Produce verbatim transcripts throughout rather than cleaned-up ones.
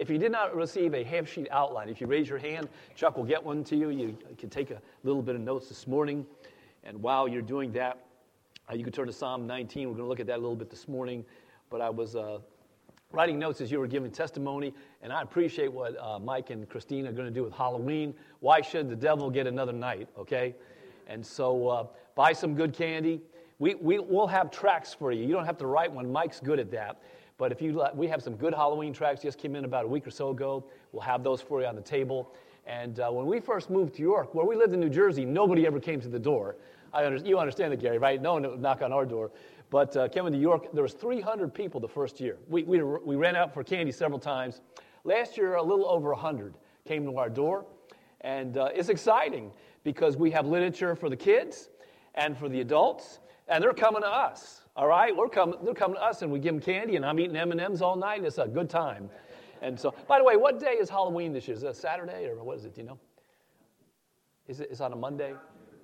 If you did not receive a half-sheet outline, if you raise your hand, Chuck will get one to you. You can take a little bit of notes this morning. And while you're doing that, uh, you can turn to Psalm nineteen. We're going to look at that a little bit this morning. But I was uh, writing notes as you were giving testimony, and I appreciate what uh, Mike and Christine are going to do with Halloween. Why should the devil get another night, okay? And so uh, buy some good candy. We, we, we'll have tracts for you. You don't have to write one. Mike's good at that. But if you, we have some good Halloween tracts, just came in about a week or so ago. We'll have those for you on the table. And uh, when we first moved to York, where we lived in New Jersey, nobody ever came to the door. I under, you understand that, Gary, right? No one would knock on our door. But uh, coming to York, there was three hundred people the first year. We, we, we ran out for candy several times. Last year, a little over one hundred came to our door. And uh, it's exciting because we have literature for the kids and for the adults, and they're coming to us. All right, we're coming. They're coming to us, and we give them candy, and I'm eating M and M's all night. It's a good time. And so, by the way, what day is Halloween this year? Is it a Saturday, or what is it? Do you know? Is it? Is it on a Monday?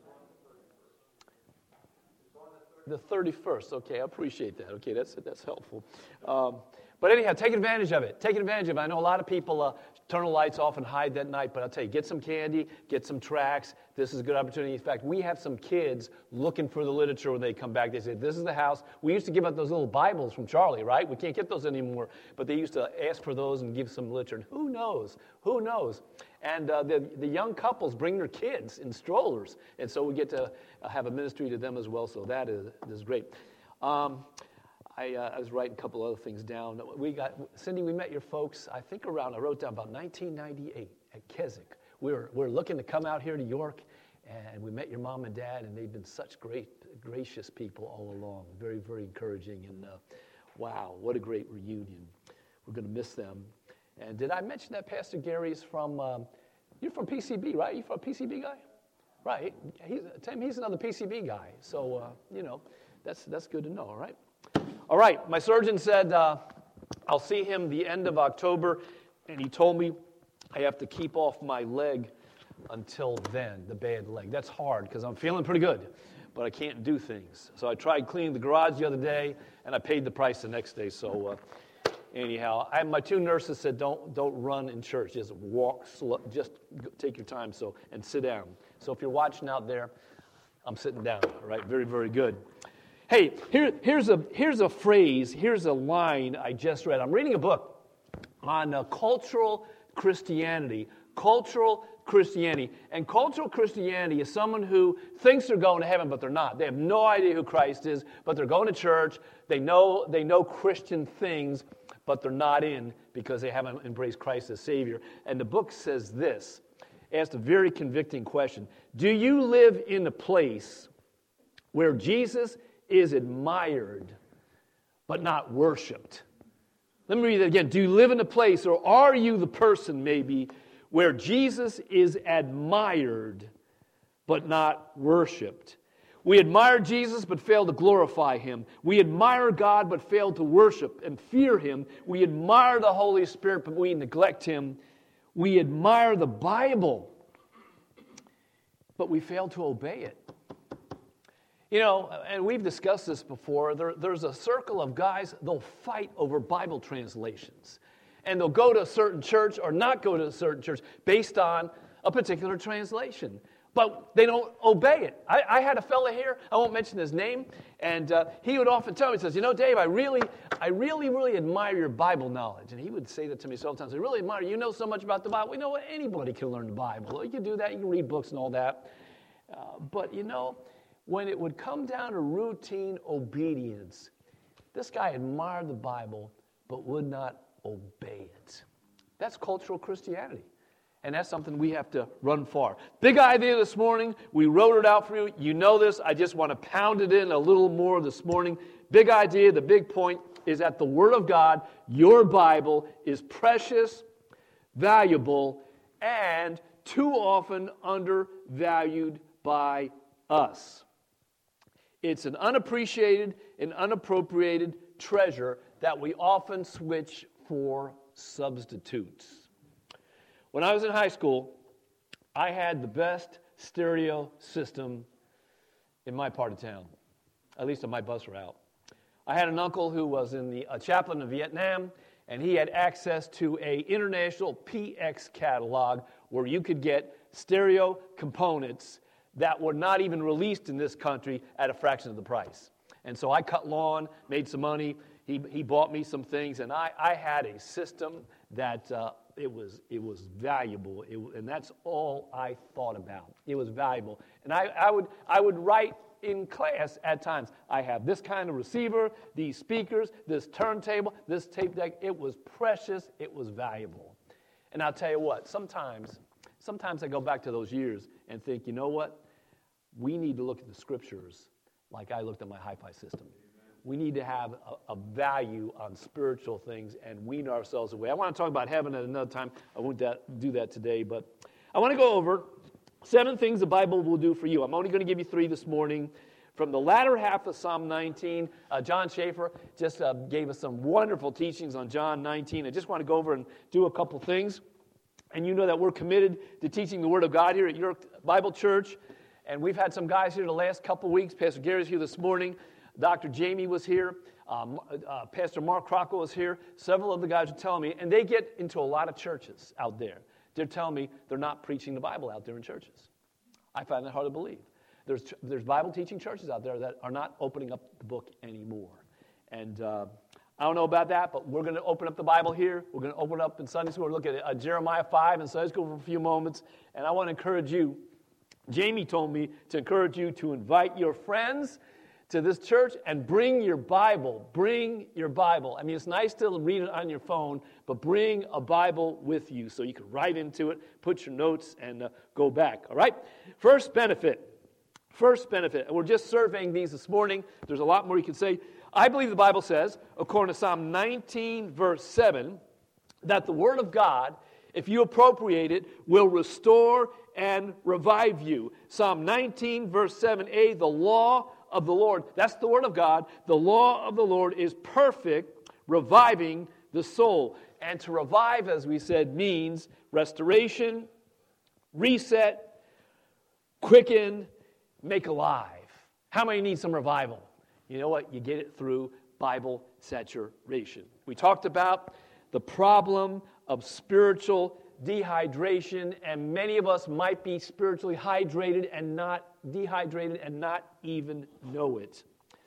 The thirty-first. Okay, I appreciate that. Okay, that's that's helpful. Um, but anyhow, take advantage of it. Take advantage of it. I know a lot of people uh, turn the lights off and hide that night, but I'll tell you, get some candy, get some tracts. This is a good opportunity. In fact, we have some kids looking for the literature when they come back. They say, this is the house. We used to give out those little Bibles from Charlie, right? We can't get those anymore, but they used to ask for those and give some literature. And who knows? Who knows? And uh, the, the young couples bring their kids in strollers, and so we get to uh, have a ministry to them as well, so that is, is great. Um, I, uh, I was writing a couple other things down. We got, Cindy, we met your folks, I think around, I wrote down about nineteen ninety-eight at Keswick. We were, we were looking to come out here to York, and we met your mom and dad, and they've been such great, gracious people all along. Very, very encouraging, and uh, wow, what a great reunion. We're going to miss them. And did I mention that Pastor Gary's from, um, you're from P C B, right? You from a P C B guy? Right. He's, Tim, he's another P C B guy. So, uh, you know, that's that's good to know, all right? All right, my surgeon said uh, I'll see him the end of October, and he told me I have to keep off my leg until then, the bad leg. That's hard because I'm feeling pretty good, but I can't do things. So I tried cleaning the garage the other day, and I paid the price the next day. So uh, anyhow, I, my two nurses said don't don't run in church. Just walk slow. Just take your time so and sit down. So if you're watching out there, I'm sitting down. All right, very, very good. Hey, here, here's a here's a phrase, here's a line I just read. I'm reading a book on uh, cultural Christianity. Cultural Christianity. And cultural Christianity is someone who thinks they're going to heaven, but they're not. They have no idea who Christ is, but they're going to church. They know they know Christian things, but they're not in because they haven't embraced Christ as Savior. And the book says this, asked a very convicting question. Do you live in a place where Jesus is admired, but not worshipped? Let me read that again. Do you live in a place, or are you the person maybe, where Jesus is admired, but not worshipped? We admire Jesus, but fail to glorify Him. We admire God, but fail to worship and fear Him. We admire the Holy Spirit, but we neglect Him. We admire the Bible, but we fail to obey it. You know, and we've discussed this before, there, there's a circle of guys, they'll fight over Bible translations. And they'll go to a certain church or not go to a certain church based on a particular translation. But they don't obey it. I, I had a fella here, I won't mention his name, and uh, he would often tell me, he says, you know, Dave, I really, I really, really admire your Bible knowledge. And he would say that to me several times. I really admire you. You know so much about the Bible. We know anybody can learn the Bible. You can do that. You can read books and all that. Uh, but, you know, when it would come down to routine obedience, this guy admired the Bible but would not obey it. That's cultural Christianity. And that's something we have to run for. Big idea this morning. We wrote it out for you. You know this. I just want to pound it in a little more this morning. Big idea, the big point is that the Word of God, your Bible, is precious, valuable, and too often undervalued by us. It's an unappreciated and unappropriated treasure that we often switch for substitutes. When I was in high school, I had the best stereo system in my part of town, at least on my bus route. I had an uncle who was in the a chaplain in Vietnam, and he had access to a international P X catalog where you could get stereo components that were not even released in this country at a fraction of the price. And so I cut lawn, made some money. He he bought me some things, and I, I had a system that uh, it was it was valuable, it, and that's all I thought about. It was valuable, and I, I would I would write in class at times. I have this kind of receiver, these speakers, this turntable, this tape deck. It was precious. It was valuable, and I'll tell you what. Sometimes sometimes I go back to those years and think, you know what? We need to look at the scriptures like I looked at my hi-fi system. We need to have a, a value on spiritual things and wean ourselves away. I want to talk about heaven at another time. I won't that, do that today, but I want to go over seven things the Bible will do for you. I'm only going to give you three this morning. From the latter half of Psalm nineteen, uh, John Schaefer just uh, gave us some wonderful teachings on John nineteen. I just want to go over and do a couple things. And you know that we're committed to teaching the Word of God here at York Bible Church. And we've had some guys here the last couple weeks. Pastor Gary's here this morning. Doctor Jamie was here. Um, uh, Pastor Mark Crockett was here. Several of the guys are telling me, and they get into a lot of churches out there. They're telling me they're not preaching the Bible out there in churches. I find that hard to believe. There's there's Bible teaching churches out there that are not opening up the book anymore. And uh, I don't know about that, but we're going to open up the Bible here. We're going to open it up in Sunday school. We're going to look at uh, Jeremiah five in Sunday school for a few moments. And I want to encourage you. Jamie told me to encourage you to invite your friends to this church and bring your Bible. Bring your Bible. I mean, it's nice to read it on your phone, but bring a Bible with you so you can write into it, put your notes, and uh, go back. All right? First benefit. First benefit. And we're just surveying these this morning. There's a lot more you can say. I believe the Bible says, according to Psalm nineteen, verse seven, that the Word of God, if you appropriate it, will restore and revive you. Psalm nineteen, verse seven a, the law of the Lord. That's the Word of God. The law of the Lord is perfect, reviving the soul. And to revive, as we said, means restoration, reset, quicken, make alive. How many need some revival? You know what? You get it through Bible saturation. We talked about the problem of spiritual dehydration, and many of us might be spiritually hydrated and not dehydrated and not even know it.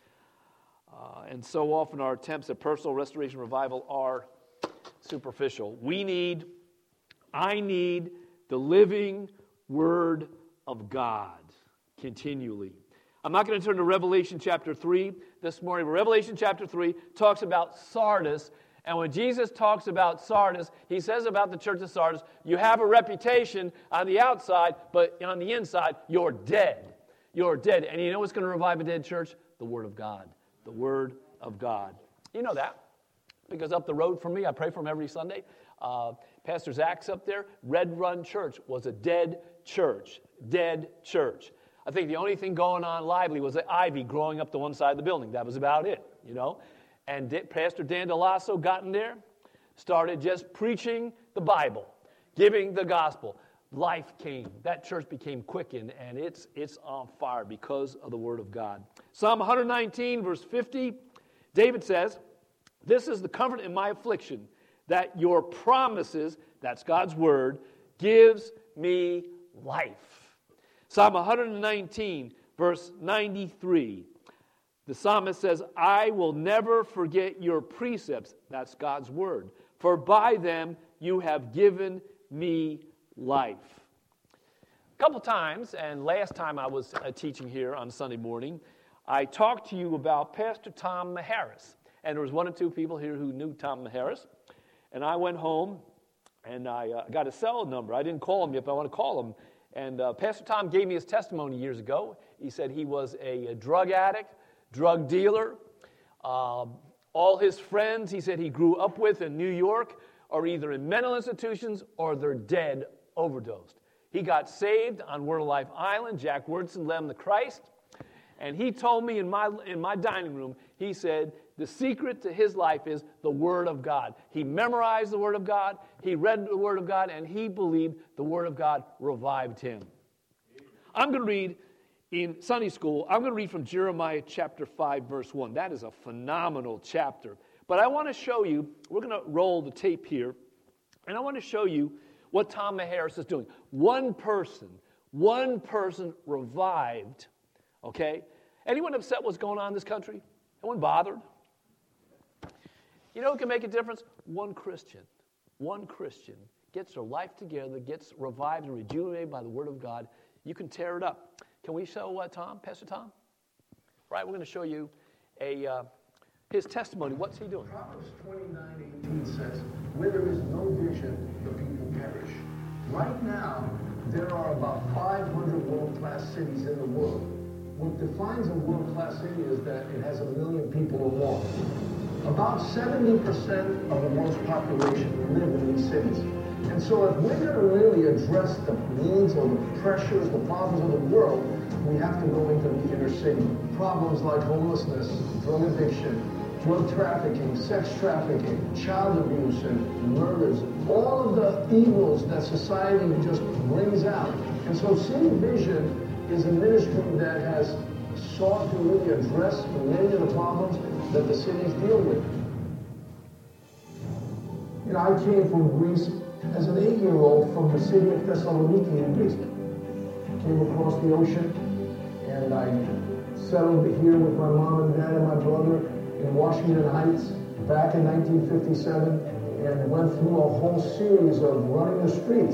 Uh, and so often our attempts at personal restoration revival are superficial. We need, I need the living Word of God continually. I'm not going to turn to Revelation chapter three this morning, but Revelation chapter three talks about Sardis. And when Jesus talks about Sardis, he says about the church of Sardis, you have a reputation on the outside, but on the inside, you're dead. You're dead. And you know what's going to revive a dead church? The Word of God. The Word of God. You know that. Because up the road from me, I pray for him every Sunday. Uh, Pastor Zach's up there. Red Run Church was a dead church. Dead church. I think the only thing going on lively was the ivy growing up to one side of the building. That was about it, you know. And D- Pastor Dan DeLasso got in there, started just preaching the Bible, giving the gospel. Life came. That church became quickened, and it's it's on fire because of the Word of God. Psalm one nineteen, verse fifty, David says, this is the comfort in my affliction, that your promises, that's God's Word, gives me life. Psalm one nineteen, verse ninety-three, the psalmist says, I will never forget your precepts, that's God's Word, for by them you have given me life. A couple times, and last time I was uh, teaching here on Sunday morning, I talked to you about Pastor Tom Maharis. And there was one or two people here who knew Tom Maharis. And I went home, and I uh, got a cell number. I didn't call him yet, but I want to call him. And uh, Pastor Tom gave me his testimony years ago. He said he was a, a drug addict, drug dealer. Um, all his friends, he said he grew up with in New York, are either in mental institutions or they're dead, overdosed. He got saved on Word of Life Island. Jack Wordson led him to Christ. And he told me in my in my dining room, he said, the secret to his life is the Word of God. He memorized the Word of God, he read the Word of God, and he believed the Word of God revived him. I'm going to read in Sunday school, I'm going to read from Jeremiah chapter five, verse one. That is a phenomenal chapter. But I want to show you, we're going to roll the tape here, and I want to show you what Tom Maheras is doing. One person, one person revived, okay? Anyone upset what's going on in this country? Anyone bothered? You know who can make a difference? One Christian. One Christian gets their life together, gets revived and rejuvenated by the Word of God. You can tear it up. Can we show uh, Tom, Pastor Tom? Right, we're going to show you a uh, his testimony. What's he doing? Proverbs twenty-nine eighteen says, where there is no vision, the people perish. Right now, there are about five hundred world-class cities in the world. What defines a world-class city is that it has a million people or more. About seventy percent of the world's population live in these cities. And so if we're going to really address the needs or the pressures, the problems of the world, we have to go into the inner city. Problems like homelessness, drug addiction, drug trafficking, sex trafficking, child abuse, and murders, all of the evils that society just brings out. And so City Vision is a ministry that has sought to really address many of the problems that the cities deal with. You know, I came from Greece as an eight-year-old from the city of Thessaloniki in Greece. Came across the ocean, and I settled here with my mom and dad and my brother in Washington Heights back in nineteen fifty-seven, and went through a whole series of running the streets.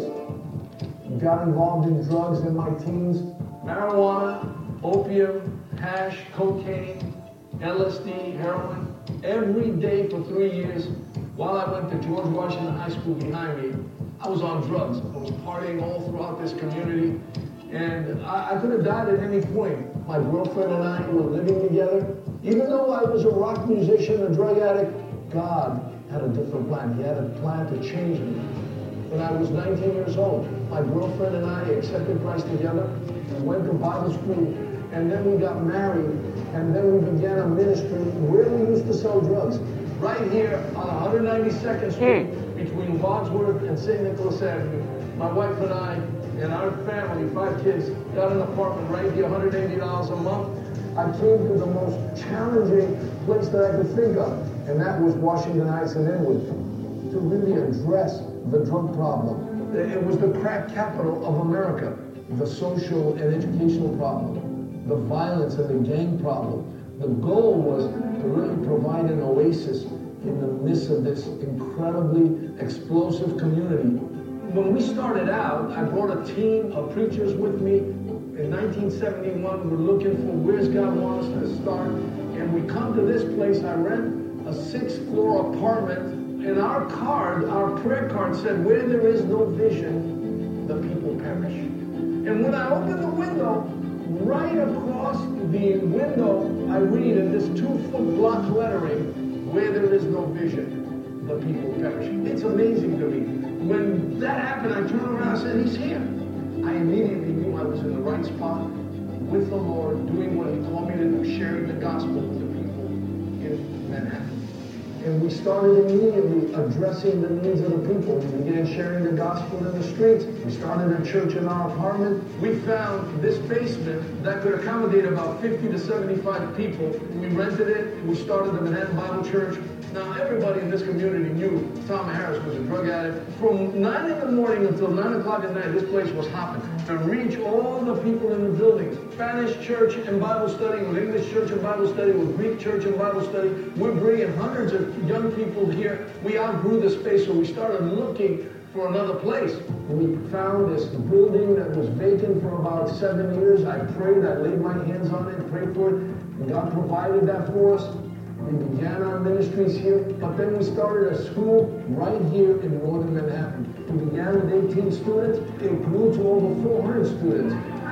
Got involved in drugs in my teens, marijuana, opium, hash, cocaine, L S D, heroin, every day for three years. While I went to George Washington High School behind me, I was on drugs. I was partying all throughout this community, and I, I could have died at any point. My girlfriend and I were living together. Even though I was a rock musician, a drug addict, God had a different plan. He had a plan to change me. When I was nineteen years old, my girlfriend and I accepted Christ together. We went to Bible school, and then we got married, and then we began a ministry where we used to sell drugs. Right here on one ninety-second Street, between Wadsworth and Saint Nicholas Avenue. My wife and I and our family, five kids, got an apartment right here, one hundred eighty dollars a month. I came to the most challenging place that I could think of, and that was Washington Heights and Inwood, to really address the drug problem. It was the crack capital of America, the social and educational problem, the violence and the gang problem. The goal was to really provide an oasis in the midst of this incredibly explosive community. When we started out, I brought a team of preachers with me. In nineteen seventy-one, we were looking for where's God want us to start. And we come to this place. I rent a sixth-floor apartment. And our card, our prayer card said, where there is no vision, the people perish. And when I opened the window, right across the window, I read in this two-foot block lettering, where there is no vision, the people perish. It's amazing to me. When that happened, I turned around and said, he's here. I immediately knew I was in the right spot with the Lord, doing what he called me to do, sharing the gospel with the people in Manhattan. And we started immediately addressing the needs of the people. We began sharing the gospel in the streets. We started a church in our apartment. We found this basement that could accommodate about fifty to seventy-five people. We rented it. We started the Manhattan Bible Church. Now, everybody in this community knew Tom Maheras was a drug addict. From nine in the morning until nine o'clock at night, this place was hopping. To reach all the people in the building, Spanish church and Bible study, with English church and Bible study, with Greek church and Bible study. We're bringing hundreds of young people here. We outgrew the space, so we started looking for another place. We found this building that was vacant for about seven years. I prayed, I laid my hands on it, prayed for it, and God provided that for us. We began our ministries here, but then we started a school right here in northern Manhattan. We began with eighteen students. It grew to over four hundred students.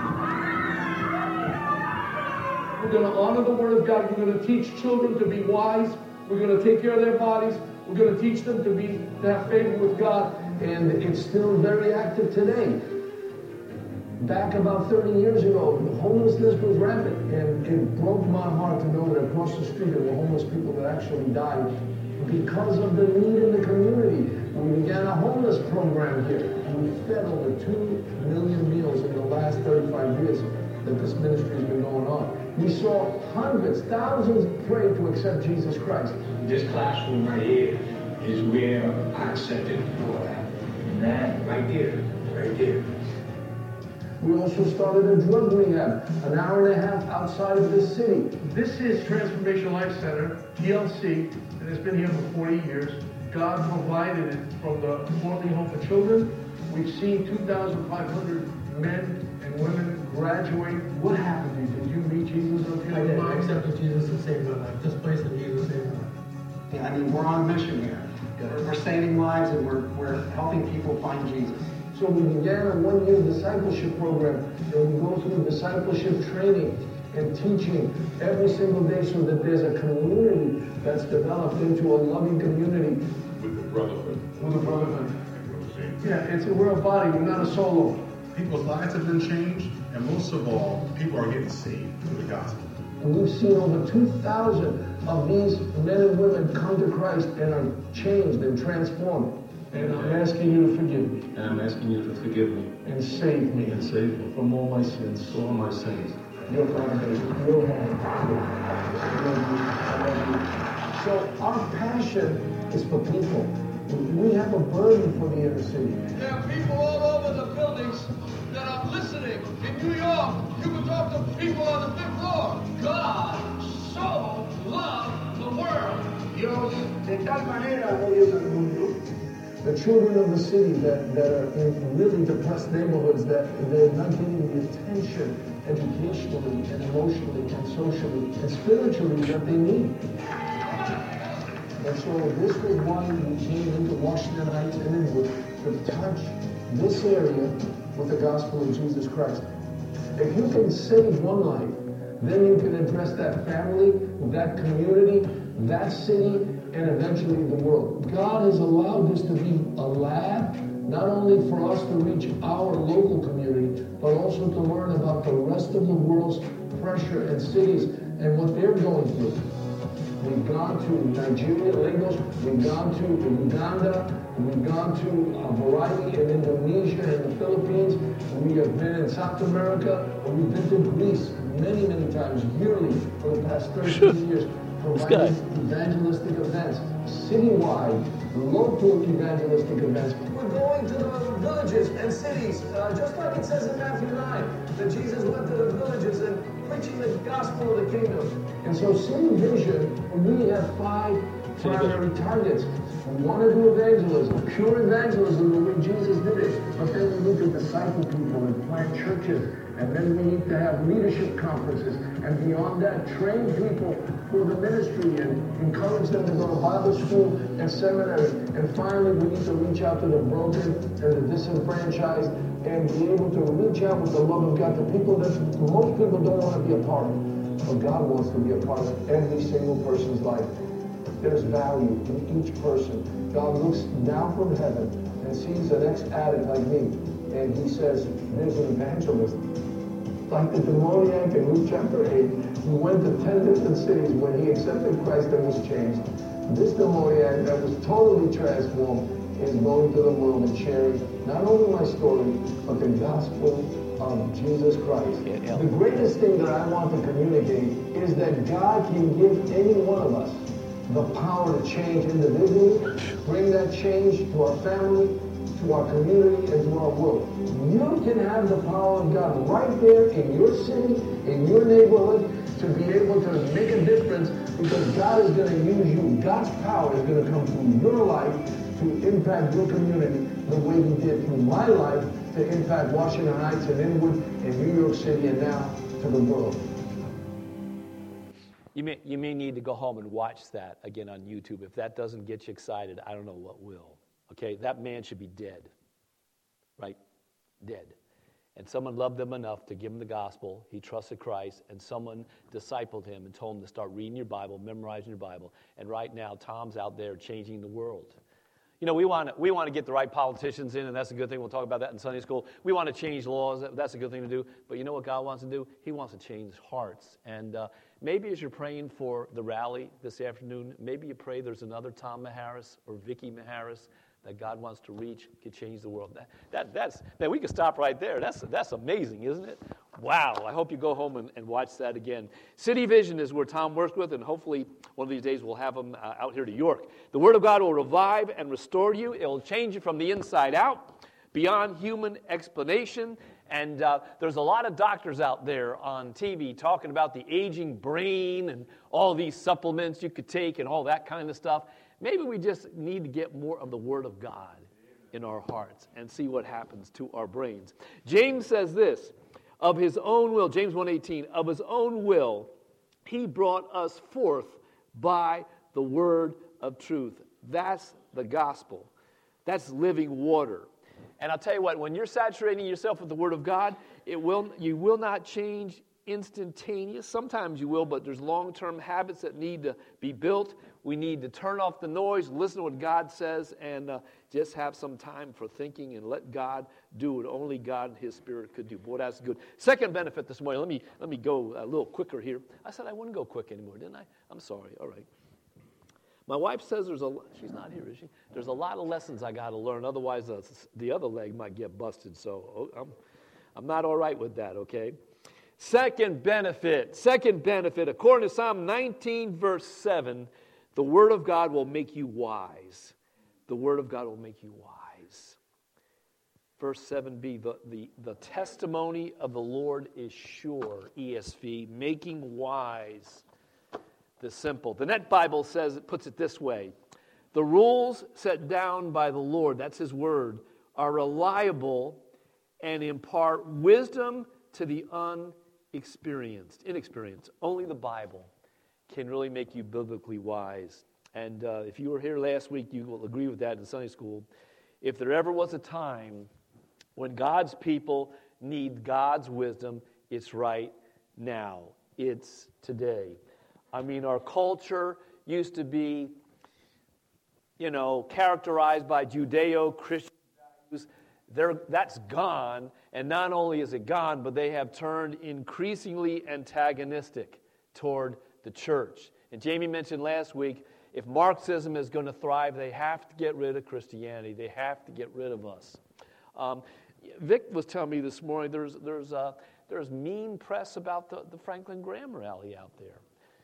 We're going to honor the Word of God. We're going to teach children to be wise. We're going to take care of their bodies. We're going to teach them to be to have favor with God. And it's still very active today. Back about thirty years ago, homelessness was rampant, and it broke my heart to know that across the street there were homeless people that actually died because of the need in the community. We began a homeless program here. We fed over two million meals in the last thirty-five years that this ministry has been going on. We saw hundreds, thousands pray to accept Jesus Christ. This classroom right here is where I accepted for that. That right there, right there. We also started a drug rehab an hour and a half outside of this city. This is Transformation Life Center, T L C, and it's been here for forty years. God provided it from the Portland Home for Children. We've seen two thousand five hundred men and women graduate. What happened to you? Did you meet Jesus up here? I did. I accepted Jesus to save my life. This place that Jesus saved my life. Yeah, I mean, we're on a mission here. We're, we're saving lives and we're, we're helping people find Jesus. So we began a one-year discipleship program, and we go through discipleship training and teaching every single day so that there's a community that's developed into a loving community. With the brotherhood. With the brotherhood. Yeah, it's a, we're a body, we're not a solo. People's lives have been changed, and most of all, people are getting saved through the gospel. And we've seen over two thousand of these men and women come to Christ and are changed and transformed. And I'm asking you to forgive me. And I'm asking you to forgive me. And save me. And save me. From all my sins. From all my sins. Your foundation. Your home. I love you. So our passion is for people. We have a burden for the inner city. There are people all over the buildings that are listening. In New York, you can talk to people on the fifth floor. God so loved the world. Dios de tal manera amó Dios al mundo. The children of the city that, that are in really depressed neighborhoods, that they're not getting the attention educationally and emotionally and socially and spiritually that they need. And so this was why we came into Washington Heights and Inwood to touch this area with the gospel of Jesus Christ. If you can save one life, then you can address that family, that community, that city, and eventually the world. God has allowed this to be a lab, not only for us to reach our local community, but also to learn about the rest of the world's pressure and cities and what they're going through. We've gone to Nigeria, Lagos, we've gone to Uganda, we've gone to a variety in Indonesia and the Philippines, we have been in South America, and we've been to Greece many, many times, yearly, for the past thirteen years. Providing evangelistic events, citywide, local evangelistic events. We're going to the villages and cities, uh, just like it says in Matthew nine, that Jesus went to the villages and preaching the gospel of the kingdom. And so City Vision, we have five primary targets. We want to do evangelism, pure evangelism the way Jesus did it. But then we need to disciple people and plant churches. And then we need to have leadership conferences. And beyond that, train people for the ministry and encourage them to go to Bible school and seminary. And finally, we need to reach out to the broken and the disenfranchised and be able to reach out with the love of God to people that most people don't want to be a part of. But God wants to be a part of every single person's life. There's value in each person. God looks down from heaven and sees an ex-addict like me. And he says, there's an evangelist. Like the demoniac in Luke chapter eight, he went to ten different cities when he accepted Christ and was changed. This demoniac that was totally transformed is going to the world and sharing not only my story, but the gospel of Jesus Christ. Yeah, yeah. The greatest thing that I want to communicate is that God can give any one of us the power to change individually, bring that change to our family, to our community, and to our world. You can have the power of God right there in your city, in your neighborhood, to be able to make a difference, because God is going to use you. God's power is going to come through your life to impact your community the way He did through my life to impact Washington Heights and Inwood and New York City and now to the world. You may, you may need to go home and watch that again on YouTube. If that doesn't get you excited, I don't know what will. Okay, that man should be dead, right? Dead. And someone loved him enough to give him the gospel. He trusted Christ, and someone discipled him and told him to start reading your Bible, memorizing your Bible. And right now, Tom's out there changing the world. You know, we want to, we want to get the right politicians in, and that's a good thing. We'll talk about that in Sunday school. We want to change laws. That's a good thing to do. But you know what God wants to do? He wants to change hearts. And uh, maybe as you're praying for the rally this afternoon, maybe you pray there's another Tom Maharis or Vicky Maharis that God wants to reach can change the world. That, that, that's, man, we could stop right there. That's, that's amazing, isn't it? Wow. I hope you go home and, and watch that again. City Vision is where Tom works with, and hopefully one of these days we'll have him uh, out here to York. The Word of God will revive and restore you. It will change you from the inside out, beyond human explanation. And uh, there's a lot of doctors out there on T V talking about the aging brain and all these supplements you could take and all that kind of stuff. Maybe we just need to get more of the Word of God in our hearts and see what happens to our brains. James says this, of his own will, James one eighteen, of his own will, he brought us forth by the word of truth. That's the gospel. That's living water. And I'll tell you what, when you're saturating yourself with the Word of God, it will you will not change instantaneous. Sometimes you will, but there's long-term habits that need to be built. We need to turn off the noise, listen to what God says, and uh, just have some time for thinking and let God do what only God and His Spirit could do. Boy, that's good. Second benefit this morning, let me, let me go a little quicker here. I said I wouldn't go quick anymore, didn't I? I'm sorry. All right. My wife says there's a, she's not here, is she? There's a lot of lessons I got to learn, otherwise uh, the other leg might get busted, so I'm, I'm not all right with that, okay? Second benefit, second benefit, according to Psalm nineteen, verse seven, the Word of God will make you wise. The Word of God will make you wise. Verse seven b, the, the, the testimony of the Lord is sure, E S V, making wise the simple. The Net Bible says, it puts it this way, the rules set down by the Lord, that's His Word, are reliable and impart wisdom to the unexperienced, inexperienced. Only the Bible can really make you biblically wise. And uh, if you were here last week, you will agree with that in Sunday school. If there ever was a time when God's people need God's wisdom, it's right now. It's today. I mean, our culture used to be, you know, characterized by Judeo-Christian values. They're, that's gone, and not only is it gone, but they have turned increasingly antagonistic toward the church. And Jamie mentioned last week, if Marxism is going to thrive, they have to get rid of Christianity. They have to get rid of us. Um, Vic was telling me this morning there's there's uh, there's mean press about the, the Franklin Graham rally out there.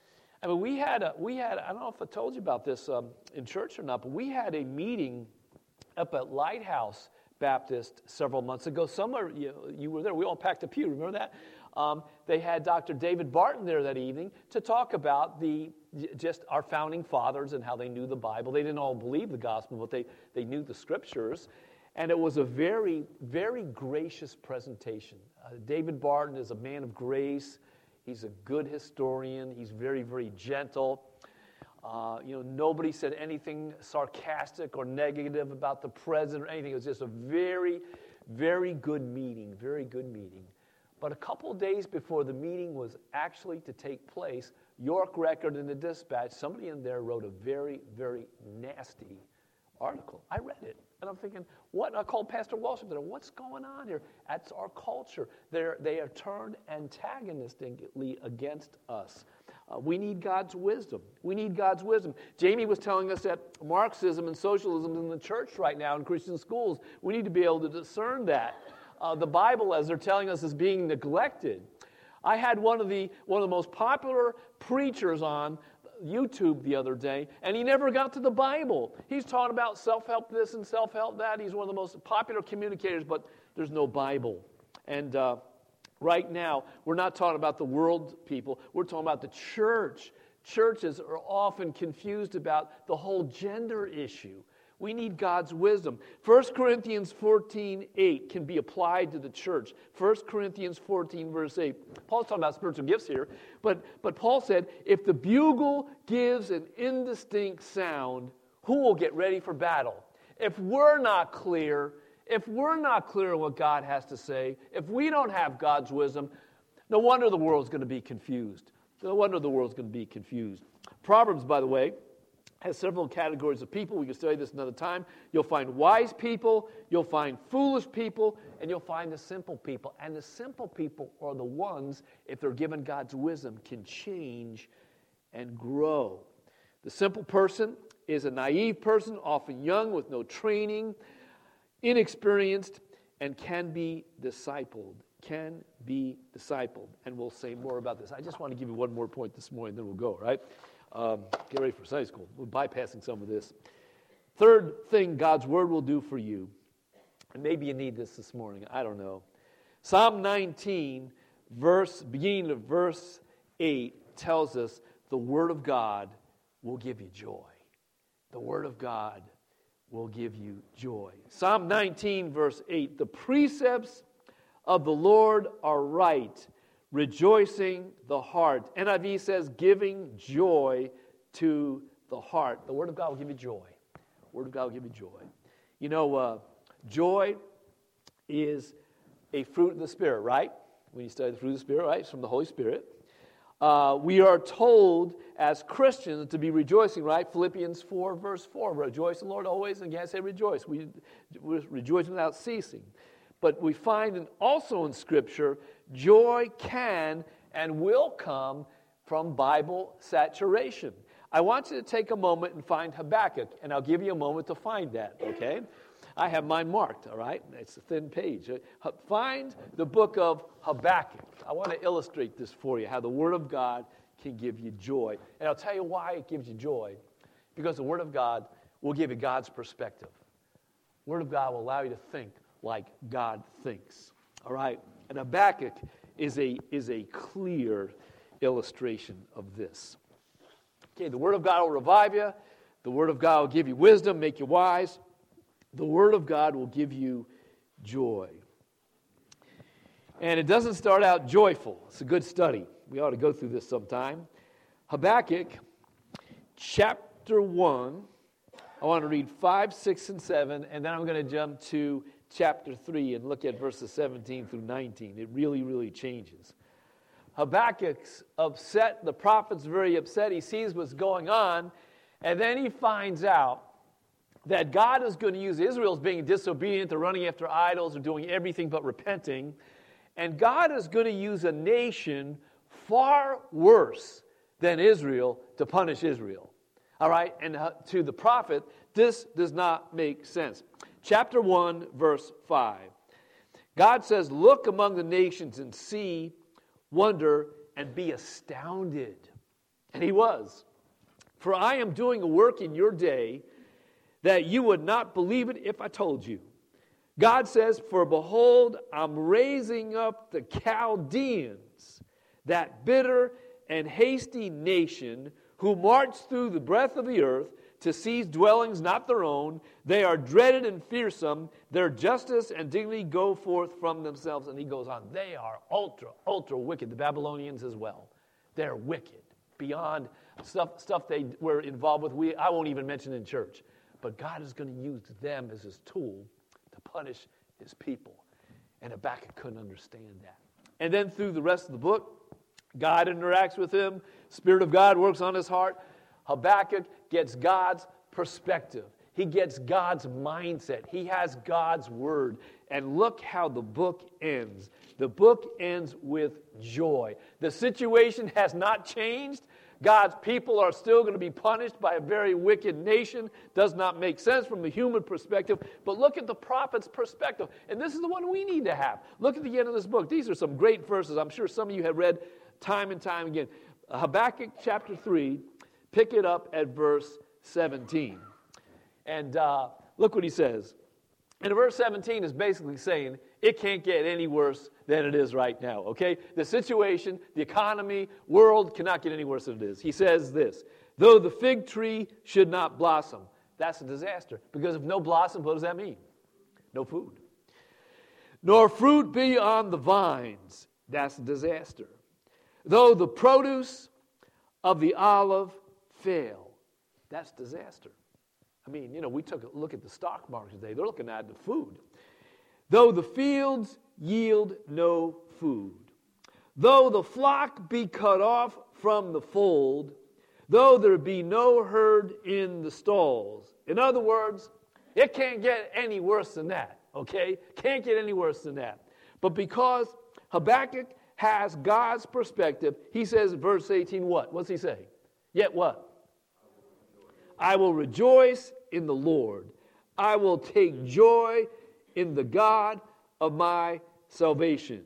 I mean, we had a, we had I don't know if I told you about this um, in church or not, but we had a meeting up at Lighthouse Baptist several months ago. Somewhere you, you were there. We all packed a pew. Remember that? Um, they had Doctor David Barton there that evening to talk about the just our founding fathers and how they knew the Bible. They didn't all believe the gospel, but they, they knew the scriptures. And it was a very, very gracious presentation. Uh, David Barton is a man of grace. He's a good historian. He's very, very gentle. Uh, you know, nobody said anything sarcastic or negative about the president or anything. It was just a very, very good meeting, very good meeting. But a couple of days before the meeting was actually to take place, York Record and the Dispatch, somebody in there wrote a very, very nasty article. I read it, and I'm thinking, what? I called Pastor Walsh and said, what's going on here? That's our culture. They're, they are turned antagonistically against us. Uh, we need God's wisdom. We need God's wisdom. Jamie was telling us that Marxism and socialism is in the church right now in Christian schools. We need to be able to discern that. Uh, the Bible, as they're telling us, is being neglected. I had one of the one of the most popular preachers on YouTube the other day, and he never got to the Bible. He's talking about self-help this and self-help that. He's one of the most popular communicators, but there's no Bible. And uh, right now, we're not talking about the world people. We're talking about the church. Churches are often confused about the whole gender issue. We need God's wisdom. First Corinthians fourteen eight can be applied to the church. First Corinthians fourteen, verse eight. Paul's talking about spiritual gifts here, but, but Paul said, if the bugle gives an indistinct sound, who will get ready for battle? If we're not clear, if we're not clear on what God has to say, if we don't have God's wisdom, no wonder the world's going to be confused. No wonder the world's going to be confused. Proverbs, by the way, has several categories of people. We can study this another time. You'll find wise people, you'll find foolish people, and you'll find the simple people. And the simple people are the ones, if they're given God's wisdom, can change and grow. The simple person is a naive person, often young with no training, inexperienced, and can be discipled. Can be discipled. And we'll say more about this. I just want to give you one more point this morning, then we'll go, right? Um, get ready for Sunday school. We're bypassing some of this. Third thing God's Word will do for you, and maybe you need this this morning, I don't know. Psalm nineteen, verse, beginning of verse eight, tells us the Word of God will give you joy. The Word of God will give you joy. Psalm nineteen, verse eight, the precepts of the Lord are right, rejoicing the heart. N I V says, giving joy to the heart. The Word of God will give you joy. The Word of God will give you joy. You know, uh, joy is a fruit of the Spirit, right? When you study the fruit of the Spirit, right? It's from the Holy Spirit. Uh, we are told as Christians to be rejoicing, right? Philippians four, verse four, rejoice in the Lord always, and again I say rejoice. We, we rejoice without ceasing. But we find in, also in Scripture, joy can and will come from Bible saturation. I want you to take a moment and find Habakkuk, and I'll give you a moment to find that, okay? I have mine marked, all right? It's a thin page. Find the book of Habakkuk. I want to illustrate this for you, how the Word of God can give you joy. And I'll tell you why it gives you joy. Because the Word of God will give you God's perspective. The Word of God will allow you to think like God thinks. All right? And Habakkuk is a, is a clear illustration of this. Okay, the Word of God will revive you. The Word of God will give you wisdom, make you wise. The Word of God will give you joy. And it doesn't start out joyful. It's a good study. We ought to go through this sometime. Habakkuk, chapter one. I want to read five, six, and seven, and then I'm going to jump to chapter three and look at verses seventeen through nineteen. It really, really changes. Habakkuk's upset. The prophet's very upset. He sees what's going on, and then he finds out that God is going to use Israel as being disobedient, they're running after idols, they're doing everything but repenting. And God is going to use a nation far worse than Israel to punish Israel. All right? And to the prophet, this does not make sense. Chapter one, verse five. God says, look among the nations and see, wonder, and be astounded. And he was. For I am doing a work in your day that you would not believe it if I told you. God says, for behold, I'm raising up the Chaldeans, that bitter and hasty nation who march through the breadth of the earth to seize dwellings not their own. They are dreaded and fearsome. Their justice and dignity go forth from themselves. And he goes on. They are ultra, ultra wicked. The Babylonians as well. They're wicked beyond stuff, stuff they were involved with. We, I won't even mention in church. But God is going to use them as his tool to punish his people. And Habakkuk couldn't understand that. And then through the rest of the book, God interacts with him. Spirit of God works on his heart. Habakkuk gets God's perspective. He gets God's mindset. He has God's word. And look how the book ends. The book ends with joy. The situation has not changed. God's people are still going to be punished by a very wicked nation. Does not make sense from the human perspective. But look at the prophet's perspective. And this is the one we need to have. Look at the end of this book. These are some great verses. I'm sure some of you have read time and time again. Habakkuk chapter three, pick it up at verse seventeen. And uh, look what he says. And verse seventeen is basically saying, it can't get any worse than it is right now, okay? The situation, the economy, world cannot get any worse than it is. He says this, though the fig tree should not blossom. That's a disaster. Because if no blossom, what does that mean? No food. Nor fruit be on the vines. That's a disaster. Though the produce of the olive fail. That's disaster. I mean, you know, we took a look at the stock market today. They're looking at the food. Though the fields yield no food, though the flock be cut off from the fold, though there be no herd in the stalls. In other words, it can't get any worse than that, okay? Can't get any worse than that. But because Habakkuk has God's perspective, he says, verse eighteen, what? What's he say? Yet what? I will rejoice in the Lord. I will take joy in the God of my salvation.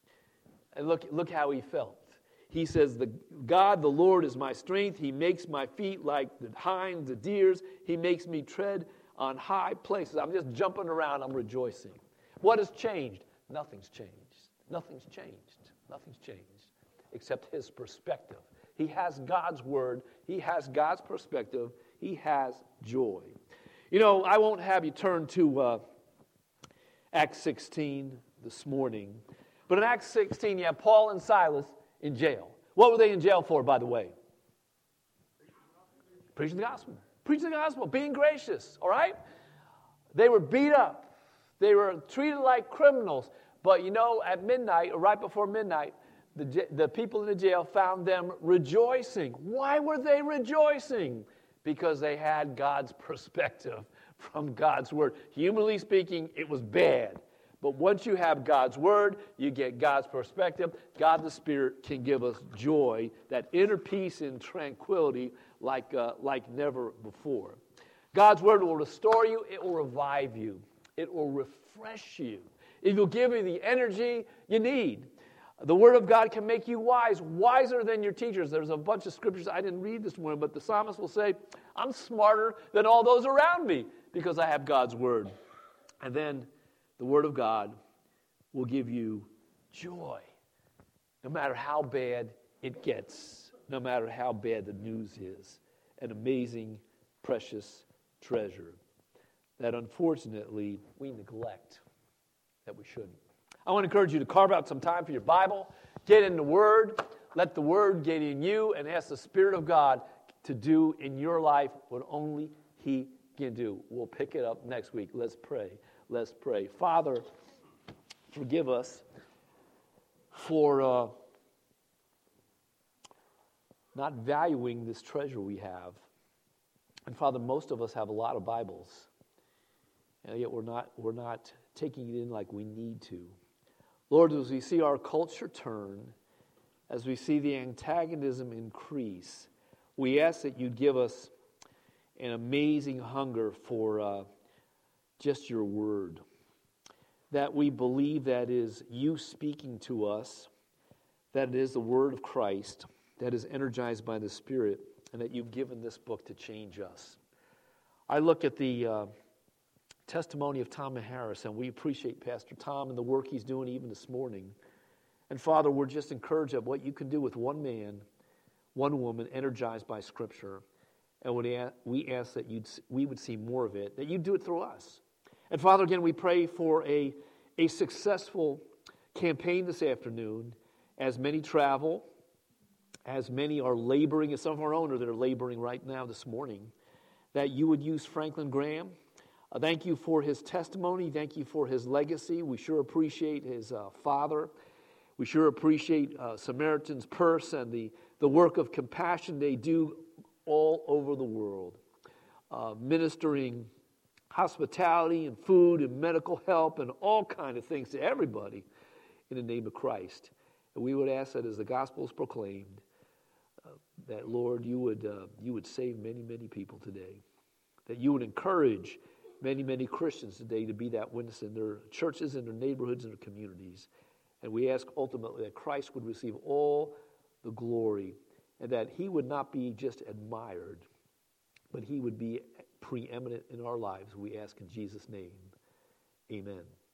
And look, look how he felt. He says, the God, the Lord, is my strength. He makes my feet like the hinds, the deers. He makes me tread on high places. I'm just jumping around. I'm rejoicing. What has changed? Nothing's changed. Nothing's changed. Nothing's changed except his perspective. He has God's word. He has God's perspective. He has joy. You know, I won't have you turn to uh, Acts sixteen this morning. But in Acts sixteen, you have Paul and Silas in jail. What were they in jail for, by the way? Preaching the gospel. Preaching the gospel. Being gracious. All right? They were beat up. They were treated like criminals. But you know, at midnight, or right before midnight, the, the people in the jail found them rejoicing. Why were they rejoicing? Because they had God's perspective from God's word. Humanly speaking, it was bad. But once you have God's word, you get God's perspective. God the Spirit can give us joy, that inner peace and tranquility like, uh, like never before. God's word will restore you. It will revive you. It will refresh you. It will give you the energy you need. The word of God can make you wise, wiser than your teachers. There's a bunch of scriptures I didn't read this morning, but the psalmist will say, I'm smarter than all those around me because I have God's word. And then the word of God will give you joy, no matter how bad it gets, no matter how bad the news is. An amazing, precious treasure that unfortunately we neglect, that we shouldn't. I want to encourage you to carve out some time for your Bible, get in the Word, let the Word get in you, and ask the Spirit of God to do in your life what only He can do. We'll pick it up next week. Let's pray. Let's pray. Father, forgive us for uh, not valuing this treasure we have. And Father, most of us have a lot of Bibles, and yet we're not, we're not taking it in like we need to. Lord, as we see our culture turn, as we see the antagonism increase, we ask that you'd give us an amazing hunger for uh, just your word, that we believe that is you speaking to us, that it is the word of Christ that is energized by the Spirit, and that you've given this book to change us. I look at the uh, testimony of Tom Harris, and we appreciate Pastor Tom and the work he's doing even this morning. And Father, we're just encouraged at what you can do with one man, one woman, energized by Scripture. And we ask that you'd, we would see more of it, that you'd do it through us. And Father, again, we pray for a, a successful campaign this afternoon, as many travel, as many are laboring, as some of our own are that are laboring right now this morning, that you would use Franklin Graham. Uh, thank you for his testimony. Thank you for his legacy. We sure appreciate his uh, father. We sure appreciate uh, Samaritan's Purse and the, the work of compassion they do all over the world, uh, ministering hospitality and food and medical help and all kinds of things to everybody in the name of Christ. And we would ask that as the gospel is proclaimed, uh, that, Lord, you would, uh, you would save many, many people today, that you would encourage many, many Christians today to be that witness in their churches, in their neighborhoods, in their communities. And we ask ultimately that Christ would receive all the glory and that he would not be just admired, but he would be preeminent in our lives. We ask in Jesus' name, amen.